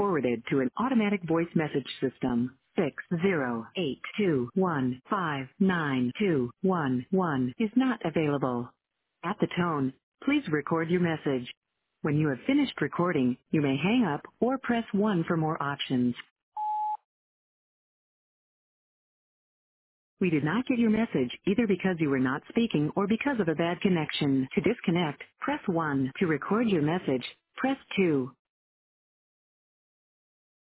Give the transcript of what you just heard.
forwarded to an automatic voice message system. 60821592111 is not available. At the tone, please record your message. When you have finished recording, you may hang up or press 1 for more options. We did not get your message either because you were not speaking or because of a bad connection. To disconnect, press 1. To record your message, press 2.